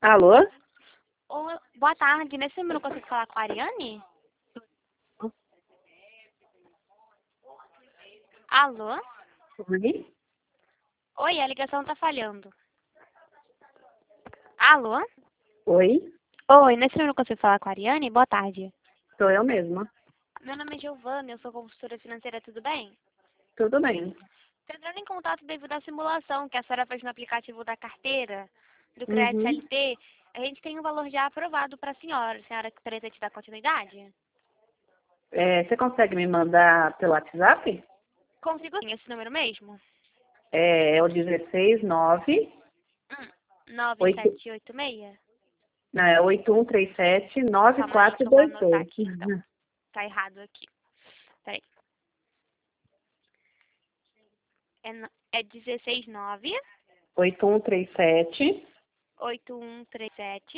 Alô? Boa tarde. Nesse número eu consigo falar com a Ariane? Alô? Oi? Oi, a ligação tá falhando. Alô? Oi? Oi, nesse número eu consigo falar com a Ariane? Boa tarde. Sou eu mesma. Meu nome é Giovana, eu sou consultora financeira, tudo bem? Tudo bem. Tô entrando em contato devido à simulação que a senhora fez no aplicativo da carteira, do Crédito Uhum. CLT. A gente tem um valor já aprovado para a senhora. A senhora que pretende dar continuidade? Você consegue me mandar pelo WhatsApp? Consigo sim, esse número mesmo? É o 169 8, 9786? não, é 8137 Calma aí que eu vou anotar 9422. aqui então. Tá errado aqui. Peraí. É 169 8137 8137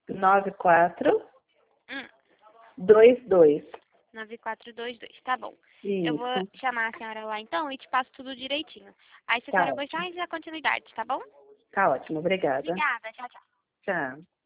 9422. 9422. Tá bom. Eu vou Isso. chamar a senhora lá então e te passo tudo direitinho. Aí se a Tá senhora gostar, ótimo. a gente dá continuidade, tá bom? Tá ótimo. Obrigada. Obrigada. Tchau, tchau. Tchau.